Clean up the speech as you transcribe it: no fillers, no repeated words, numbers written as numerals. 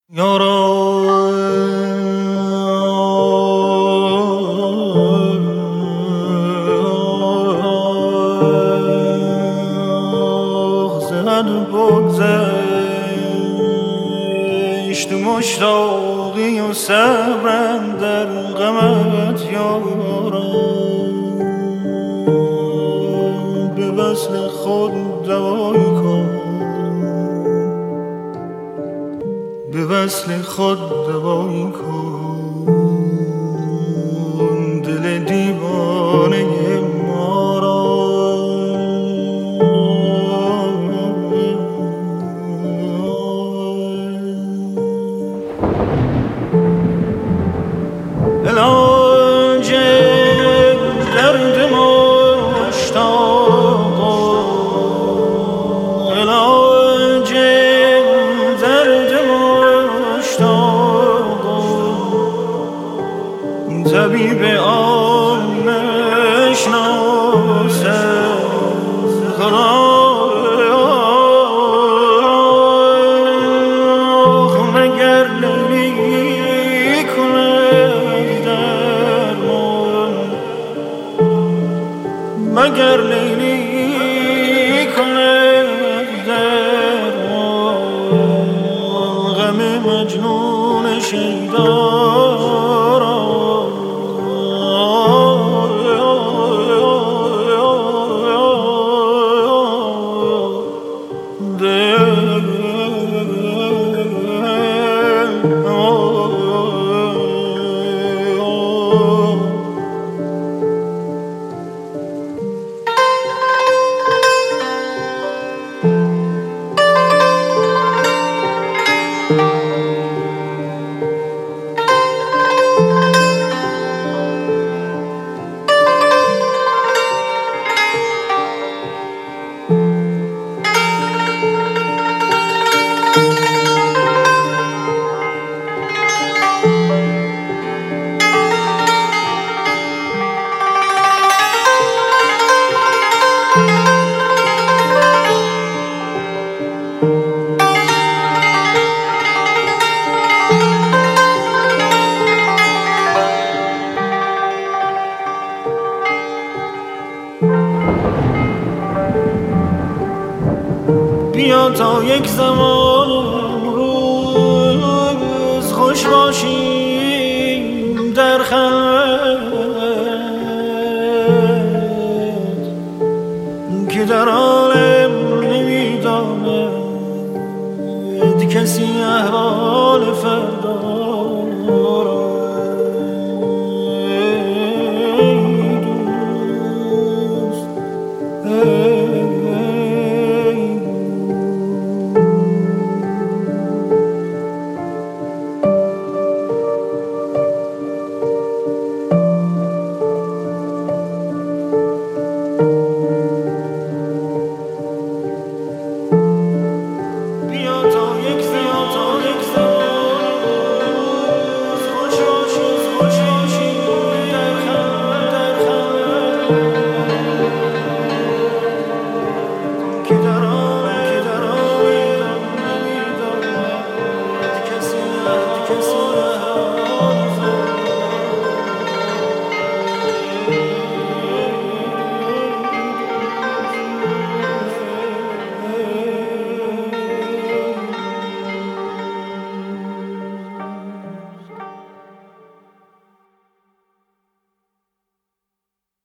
یارا زد بگذشت مشتاقی و صبرم در غمت یارا به وصل خود دوایی کن، به وصل خود دوایی کن دل دیوانه ما را. علاج درد مشتاق، علاج درد مشتاق طبیب آن نشناسه مگر لیلی کند درمان، مگر لیلی کند درمان غم مجنون شیدا را. بیا تا یک زمان روز خوش باشیم در خلوت، که در عالم نمیداند کسی احوال فردا.